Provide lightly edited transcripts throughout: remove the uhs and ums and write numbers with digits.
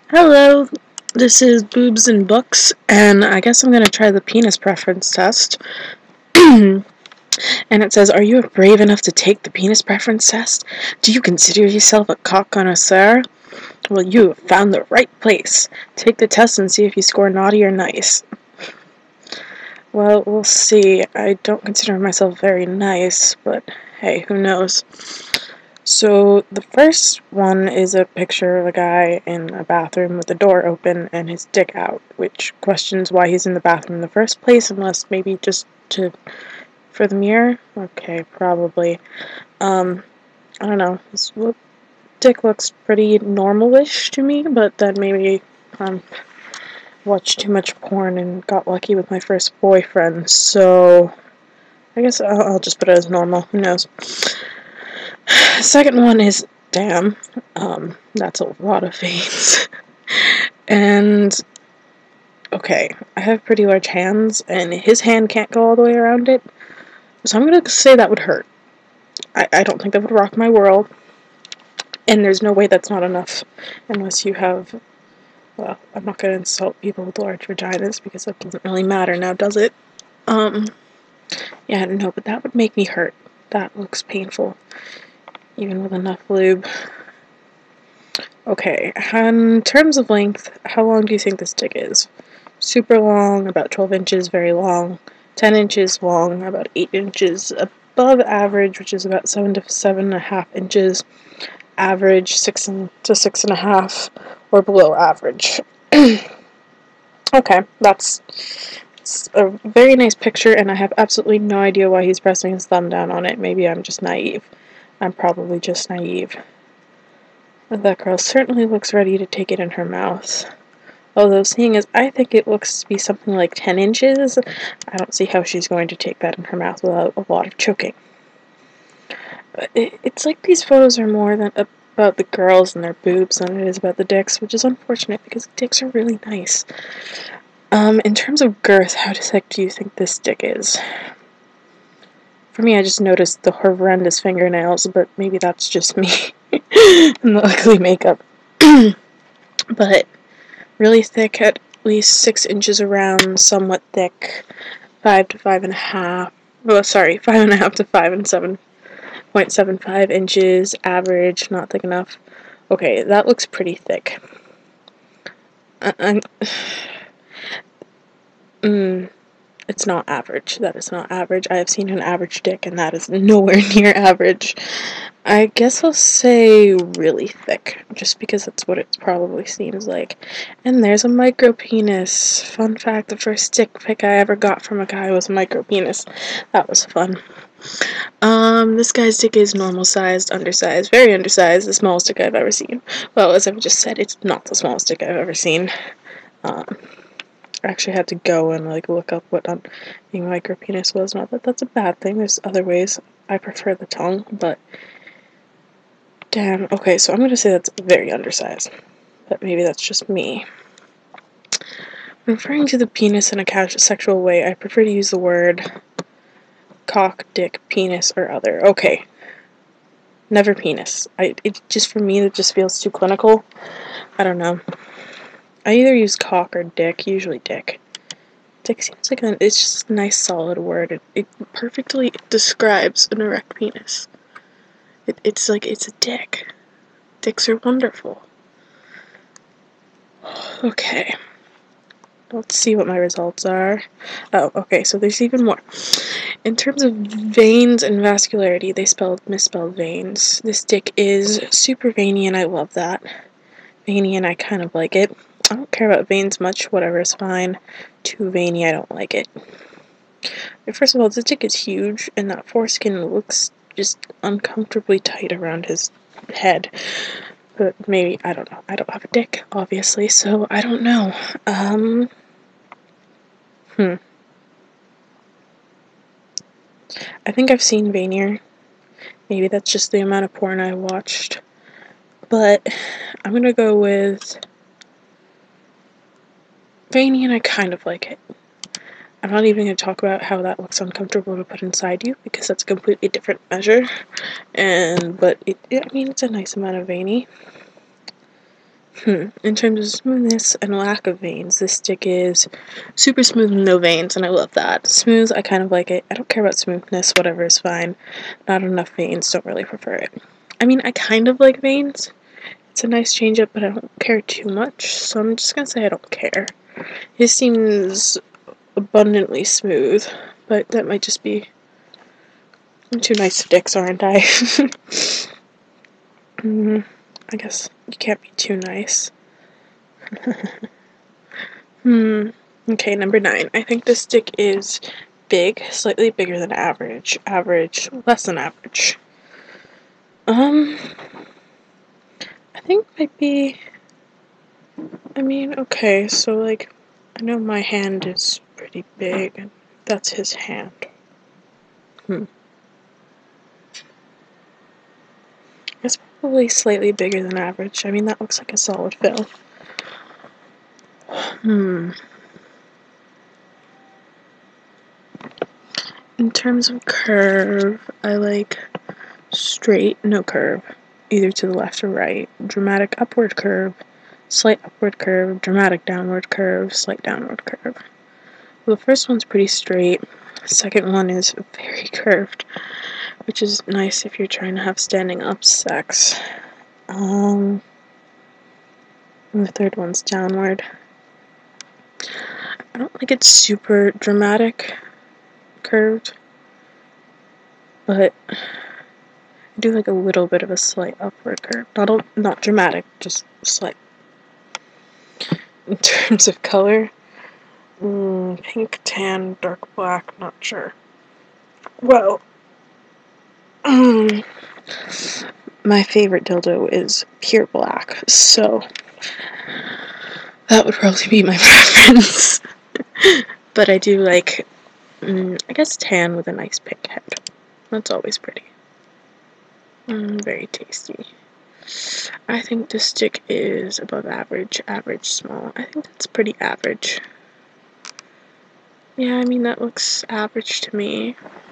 Hello, this is Boobs and Books, and I guess I'm going to try the penis preference test. And it says, are you brave enough to take the penis preference test? Do you consider yourself a cock connoisseur? Well, you have found the right place. Take the test and see if you score naughty or nice. Well, we'll see. I don't consider myself very nice, but hey, who knows? So, the first one is a picture of a guy in a bathroom with the door open and his dick out, which questions why he's in the bathroom in the first place, unless maybe just for the mirror? Okay, probably. I don't know. His dick looks pretty normal-ish to me, but then maybe watched too much porn and got lucky with my first boyfriend, so I guess I'll just put it as normal. Who knows? Second one is, damn, that's a lot of veins. And, okay, I have pretty large hands, and his hand can't go all the way around it, so I'm gonna say that would hurt. I don't think that would rock my world, and there's no way that's not enough, unless you have, well, I'm not gonna insult people with large vaginas, because that doesn't really matter now, does it? Yeah, no, but that would make me hurt. That looks painful, even with enough lube. Okay, in terms of length, how long do you think this dick is? Super long, about 12 inches, very long. 10 inches long, about 8 inches above average, which is about 7 to 7.5 inches. Average, 6 to 6.5, or below average. Okay, that's a very nice picture, and I have absolutely no idea why he's pressing his thumb down on it. Maybe I'm just naive. I'm probably just naive. That girl certainly looks ready to take it in her mouth. Although, seeing as I think it looks to be something like 10 inches, I don't see how she's going to take that in her mouth without a lot of choking. But it's like these photos are more than about the girls and their boobs than it is about the dicks, which is unfortunate because the dicks are really nice. In terms of girth, how thick do you think this dick is? For me, I just noticed the horrendous fingernails, but maybe that's just me and the ugly makeup. But really thick, at least 6 inches around, somewhat thick, 5 to 5.5. Well, sorry, 5.5 to 5 and 7.75 inches, average, not thick enough. Okay, that looks pretty thick. It's not average. That is not average. I have seen an average dick, and that is nowhere near average. I guess I'll say really thick, just because that's what it probably seems like. And there's a micro penis. Fun fact, the first dick pic I ever got from a guy was a micro penis. That was fun. This guy's dick is normal sized, undersized, very undersized, the smallest dick I've ever seen. Well, as I've just said, it's not the smallest dick I've ever seen. I actually had to go and look up what being micro penis was. Not that that's a bad thing. There's other ways. I prefer the tongue, but damn. Okay, so I'm gonna say that's very undersized, but maybe that's just me. Referring to the penis in a casual sexual way, I prefer to use the word cock, dick, penis, or other. Okay, never penis. For me, it just feels too clinical. I don't know. I either use cock or dick, usually dick. Dick seems like it's just a nice solid word. It perfectly describes an erect penis. It's a dick. Dicks are wonderful. Okay. Let's see what my results are. Oh, okay, so there's even more. In terms of veins and vascularity, they misspelled veins. This dick is super veiny, and I love that. Veiny, and I kind of like it. I don't care about veins much, whatever is fine. Too veiny, I don't like it. First of all, the dick is huge, and that foreskin looks just uncomfortably tight around his head. But maybe, I don't know. I don't have a dick, obviously, so I don't know. I think I've seen veinier. Maybe that's just the amount of porn I watched. But I'm gonna go with veiny, and I kind of like it. I'm not even going to talk about how that looks uncomfortable to put inside you, because that's a completely different measure. But it's a nice amount of veiny. In terms of smoothness and lack of veins, this stick is super smooth with no veins, and I love that. Smooth, I kind of like it. I don't care about smoothness, whatever is fine. Not enough veins, don't really prefer it. I mean, I kind of like veins. It's a nice change up, but I don't care too much, so I'm just gonna say I don't care. His seems abundantly smooth, but that might just be... I'm too nice sticks, aren't I? I guess you can't be too nice. Okay, number 9. I think this stick is big, slightly bigger than average. Average, less than average. I think might be... I mean, okay, so like, I know my hand is pretty big, and that's his hand. It's probably slightly bigger than average. I mean, that looks like a solid fill. In terms of curve, I like straight, no curve, either to the left or right. Dramatic upward curve, slight upward curve, dramatic downward curve, slight downward curve. Well, the first one's pretty straight. The second one is very curved, which is nice if you're trying to have standing up sex. And the third one's downward. I don't think it's super dramatic curved, but I do like a little bit of a slight upward curve. Not dramatic, just slight. In terms of color, pink, tan, dark black, not sure. Well, my favorite dildo is pure black, so that would probably be my preference. But I do like, I guess tan with a nice pink head. That's always pretty. Very tasty. I think this stick is above average, average small. I think that's pretty average. Yeah, I mean, that looks average to me.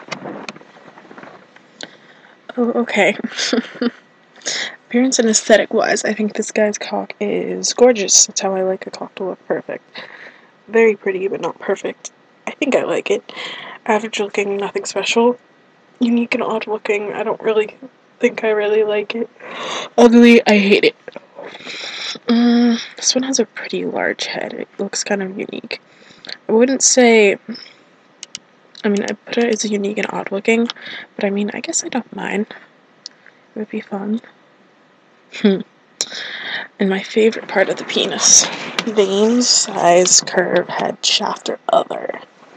Oh, okay. Appearance and aesthetic-wise, I think this guy's cock is gorgeous. That's how I like a cock to look. Perfect. Very pretty, but not perfect. I think I like it. Average looking, nothing special. Unique and odd looking, I don't really think I really like it. Ugly, I hate it. This one has a pretty large head. It looks kind of unique. I wouldn't say... I mean, I put it as unique and odd looking, but I mean, I guess I don't mind. It would be fun. And my favorite part of the penis. Veins, size, curve, head, shaft, or other.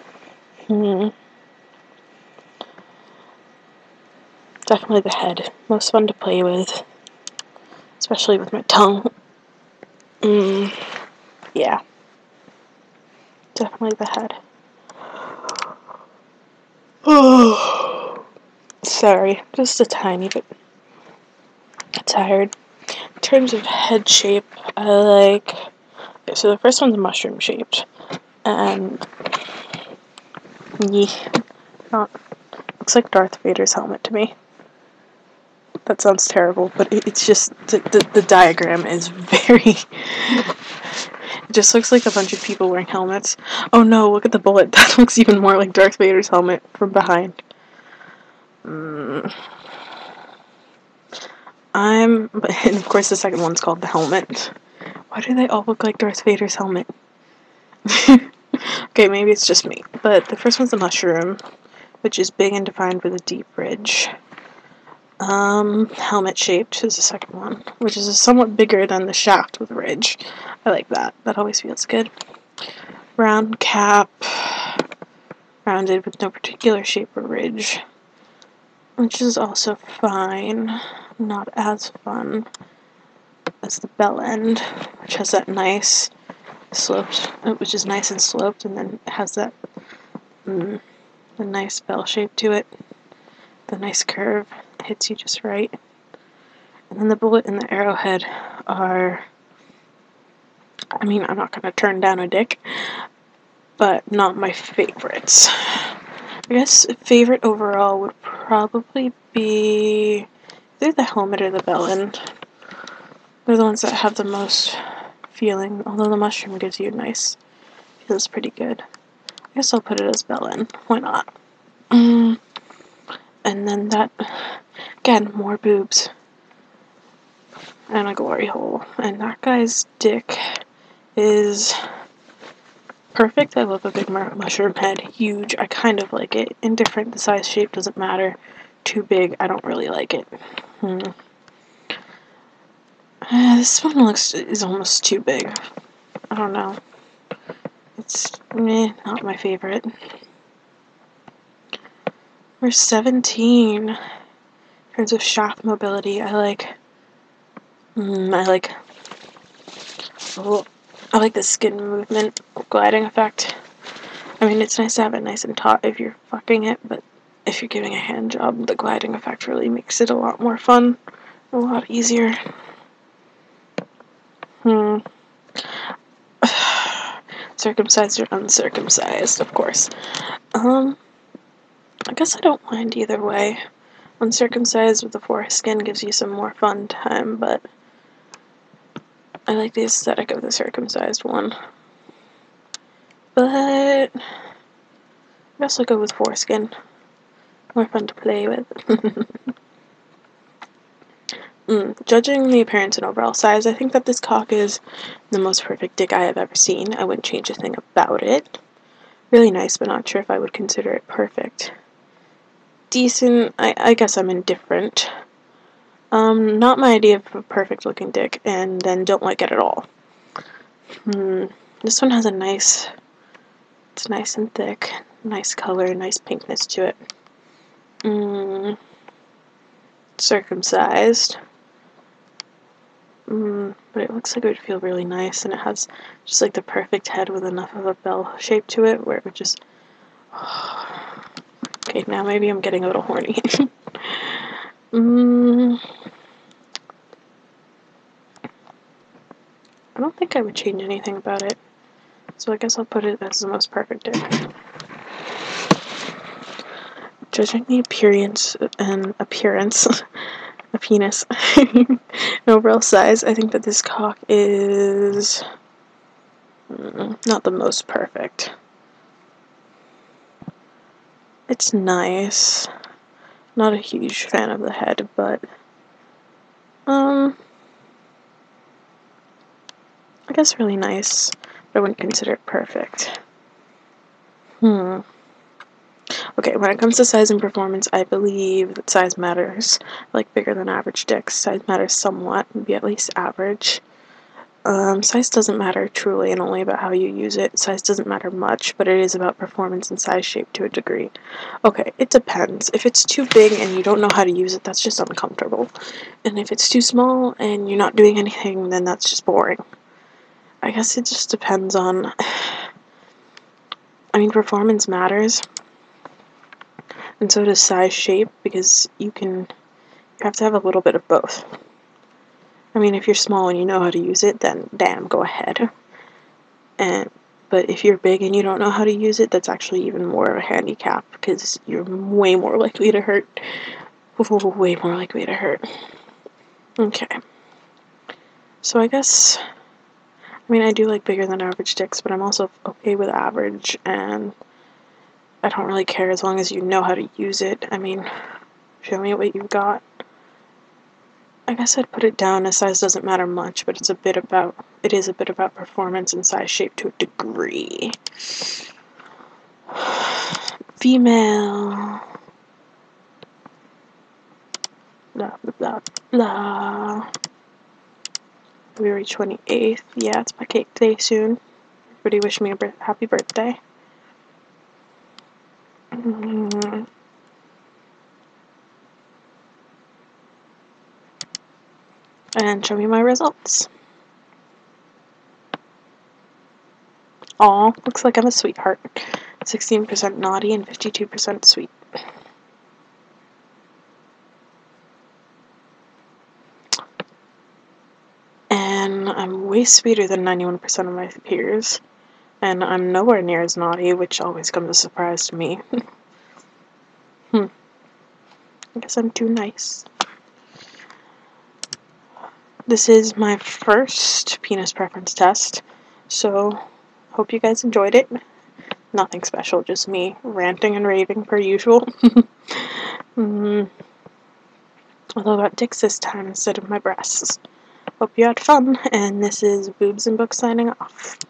Definitely the head. Most fun to play with. Especially with my tongue. Yeah. Definitely the head. Oh, sorry. Just a tiny bit tired. In terms of head shape, I like... Okay, so the first one's mushroom shaped. And... looks like Darth Vader's helmet to me. That sounds terrible, but it's just... The diagram is very... It just looks like a bunch of people wearing helmets. Oh no, look at the bullet. That looks even more like Darth Vader's helmet from behind. And of course the second one's called the helmet. Why do they all look like Darth Vader's helmet? Okay, maybe it's just me. But the first one's the mushroom, which is big and defined with a deep ridge. Helmet shaped is the second one, which is somewhat bigger than the shaft with a ridge. I like that. That always feels good. Round cap, rounded with no particular shape or ridge, which is also fine. Not as fun as the bell end, which has that nice sloped, which is nice and sloped, and then it has that the nice bell shape to it. The nice curve hits you just right. And then the bullet and the arrowhead are, I mean, I'm not going to turn down a dick, but not my favorites. I guess favorite overall would probably be either the helmet or the bell end. They're the ones that have the most feeling, although the mushroom gives you nice, feels pretty good. I guess I'll put it as Bellin. Why not? And then that, again, more boobs. And a glory hole. And that guy's dick is perfect. I love a big mushroom head. Huge. I kind of like it. Indifferent. The size, shape doesn't matter. Too big. I don't really like it. This one is almost too big. I don't know. It's not my favorite. We're 17. In terms of shaft mobility, I like the skin movement gliding effect. I mean, it's nice to have it nice and taut if you're fucking it, but if you're giving a hand job, the gliding effect really makes it a lot more fun, a lot easier. Circumcised or uncircumcised, of course. I guess I don't mind either way. Uncircumcised with the foreskin gives you some more fun time, but I like the aesthetic of the circumcised one. But I guess I'll go with foreskin. More fun to play with. Judging the appearance and overall size, I think that this cock is the most perfect dick I have ever seen. I wouldn't change a thing about it. Really nice, but not sure if I would consider it perfect. Decent, I guess I'm indifferent. Not my idea of a perfect looking dick, and then don't like it at all. This one has it's nice and thick, nice color, nice pinkness to it. Circumcised. But it looks like it would feel really nice, and it has just like the perfect head with enough of a bell shape to it where it would just... Okay, now maybe I'm getting a little horny. I don't think I would change anything about it, so I guess I'll put it as the most perfect dick. Judging the appearance, a penis, and overall size, I think that this cock is not the most perfect. It's nice. Not a huge fan of the head, but I guess really nice, but I wouldn't consider it perfect. Okay, when it comes to size and performance, I believe that size matters. I like bigger than average dicks. Size matters somewhat, maybe at least average. Size doesn't matter truly and only about how you use it. Size doesn't matter much, but it is about performance and size shape to a degree. Okay, it depends. If it's too big and you don't know how to use it, that's just uncomfortable. And if it's too small and you're not doing anything, then that's just boring. I guess it just depends on... I mean, performance matters. And so does size shape, because you have to have a little bit of both. I mean, if you're small and you know how to use it, then damn, go ahead. But if you're big and you don't know how to use it, that's actually even more of a handicap, because you're way more likely to hurt. Way more likely to hurt. Okay. So I guess... I mean, I do like bigger than average dicks, but I'm also okay with average, and I don't really care as long as you know how to use it. I mean, show me what you've got. I guess I'd put it down as size doesn't matter much, but it is a bit about performance and size shape to a degree. Female. Blah, blah, blah, blah. February 28th. Yeah, it's my cake day soon. Everybody wish me a happy birthday. And show me my results. Aw, looks like I'm a sweetheart. 16% naughty and 52% sweet. And I'm way sweeter than 91% of my peers. And I'm nowhere near as naughty, which always comes as a surprise to me. I guess I'm too nice. this is my first penis preference test, so hope you guys enjoyed it. Nothing special, just me ranting and raving per usual. Although about dicks this time instead of my breasts. Hope you had fun, and this is Boobs and Books signing off.